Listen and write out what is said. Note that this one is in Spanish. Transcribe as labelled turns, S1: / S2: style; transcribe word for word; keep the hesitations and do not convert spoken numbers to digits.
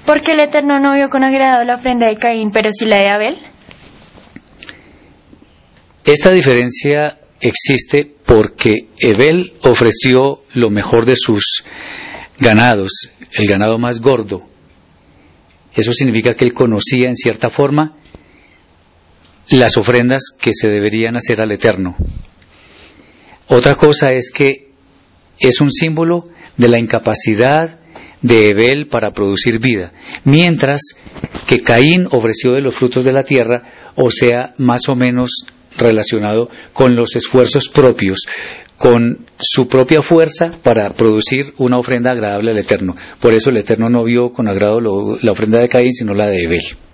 S1: ¿Por qué el Eterno no vio con agrado la ofrenda de Caín, pero sí la de Abel?
S2: Esta diferencia existe porque Abel ofreció lo mejor de sus ganados, el ganado más gordo. Eso significa que él conocía en cierta forma las ofrendas que se deberían hacer al Eterno. Otra cosa es que es un símbolo de la incapacidad de Abel para producir vida, mientras que Caín ofreció de los frutos de la tierra, o sea, más o menos relacionado con los esfuerzos propios, con su propia fuerza para producir una ofrenda agradable al Eterno. Por eso el Eterno no vio con agrado lo, la ofrenda de Caín, sino la de Abel.